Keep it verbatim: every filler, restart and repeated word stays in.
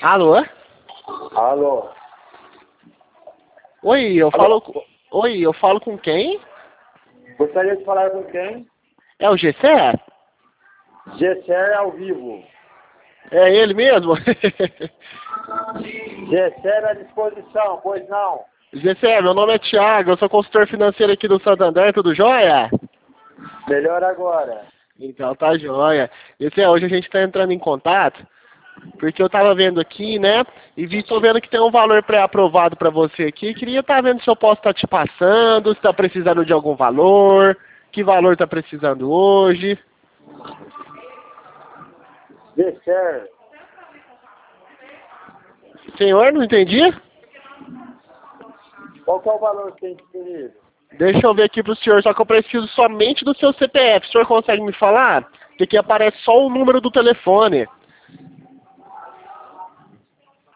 Alô? Alô? Oi, eu Alô? falo com... Oi, eu falo com quem? Gostaria de falar com quem? É o Gessé? Gessé ao vivo. É ele mesmo? Gessé à disposição, pois não? Gessé, meu nome é Thiago, eu sou consultor financeiro aqui do Santander, tudo jóia? Melhor agora. Então tá jóia. Gessé, hoje a gente tá entrando em contato, porque eu tava vendo aqui, né, e vi, tô vendo que tem um valor pré-aprovado pra você aqui, queria estar vendo se eu posso estar te passando, se tá precisando de algum valor, que valor tá precisando hoje. Gessé, Senhor, não entendi? qual que é o valor que tem disponível? Deixa eu ver aqui pro senhor, só que eu preciso somente do seu C P F. O senhor consegue me falar? Porque aqui aparece só o número do telefone.